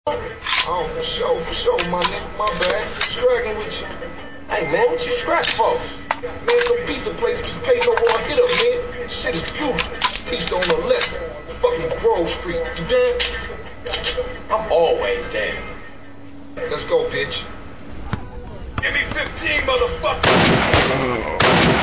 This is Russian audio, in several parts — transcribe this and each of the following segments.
Oh, for sure, my nigga, my bad. Scragging with you. Hey, man, what you scratch for? Man, some pizza place just paid no more hit up, man. Shit is beautiful. Teach on the lesson. Fucking Grove Street. You down? I'm always down. Let's go, bitch. Give me 15, motherfucker!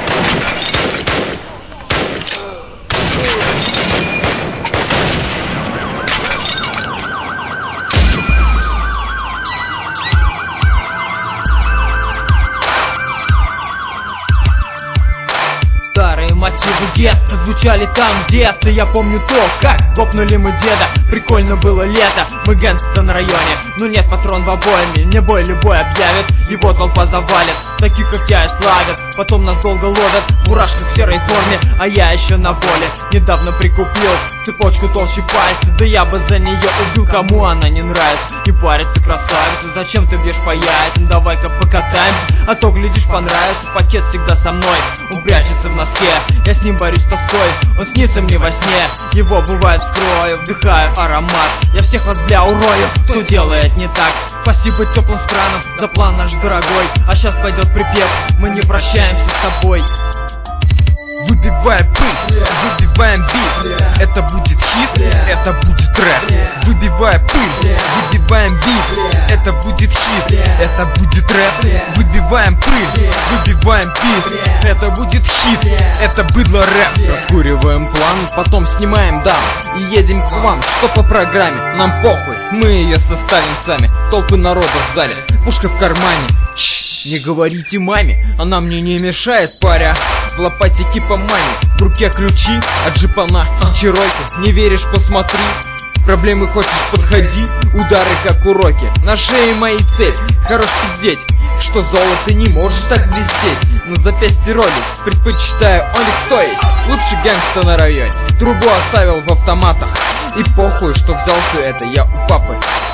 Старые мотивы гетто звучали там где-то. Я помню то, как гопнули мы деда. Прикольно было лето, мы гангста на районе. Но нет патрон в обойме, мне бой любой объявит. Его толпа завалит, таких как я и славят. Потом нас долго ловят в фуражках в серой форме. А я еще на воле, недавно прикупил цепочку толще пальца. Да я бы за нее убил, кому она не нравится. Не парится, красавица, зачем ты бьешь по яйцам? Давай-ка покатаемся, а то глядишь понравится. Пакет всегда со мной, он прячется в носке. Я с ним борюсь с тоской, он снится мне во сне. Его бывает вскрою, вдыхаю аромат. Я всех вас, бля, урою, кто делает не так. Спасибо теплым странам за план наш дорогой. А сейчас пойдет припев, мы не прощаемся с тобой. Выбиваем пыль, выбиваем бит. Это будет хит, это будет рэп. Выбиваем пыль, выбиваем бит. Это будет хит, это будет рэп. Выбиваем пыль, выбиваем бит. Это будет хит, это быдло рэп. Раскуриваем план, потом снимаем дам и едем к вам. Что по программе, нам похуй, мы ее составим сами. Толпы народа в зале, пушка в кармане. Не говорите маме, она мне не мешает, паря. В лопатике по маме, в руке ключи от джипана, чероки. Не веришь, посмотри. Проблемы хочешь, подходи. Удары как уроки. На шее моей цепь, хорош пиздеть, что золото не можешь так блестеть. На запястье Rolex, предпочитаю Onyx, то есть лучший гангста на районе. Трубу оставил в автоматах, и похуй, что взял все это я у папы.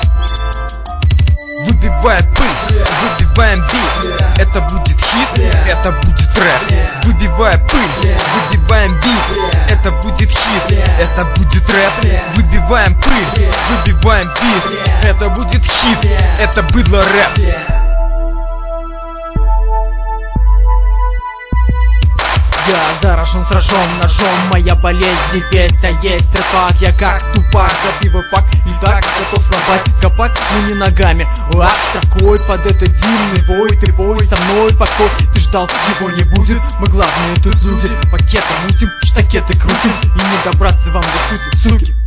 Выбиваем пыль, выбиваем бит. Это будет хит, это будет рэп. Выбиваем пыль, выбиваем бит. Это будет хит, это будет рэп. Выбиваем пыль, выбиваем бит. Это будет хит, это быдло рэп. Я заражен, сражен ножом, моя болезнь не весть, а есть рэпак. Я как тупак, запиваю пак, и так готов сломать копак, но не ногами. Лак такой под этот дымный бой, ты бой со мной покой. Ты ждал, его не будет, мы главные тут люди. Пакеты мутим, штакеты крутим, и не добраться вам до сути, суки.